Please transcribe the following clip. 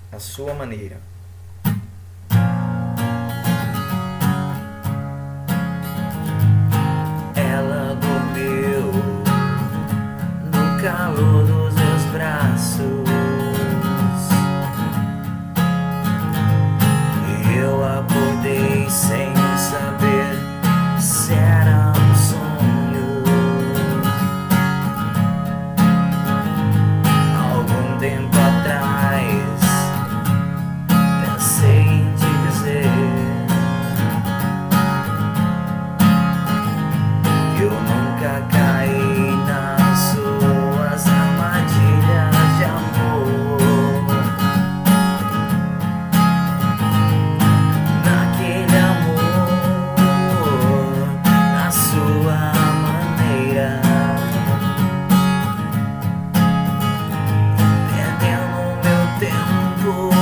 à sua maneira. Ela dormiu no calor dos meus braços e eu acordei sem saber se era um sonho. Algum tempo atrás pensei em te dizer que eu nunca caí nas suas armadilhas de amor. Naquele amor, na sua maneira, perdendo meu tempo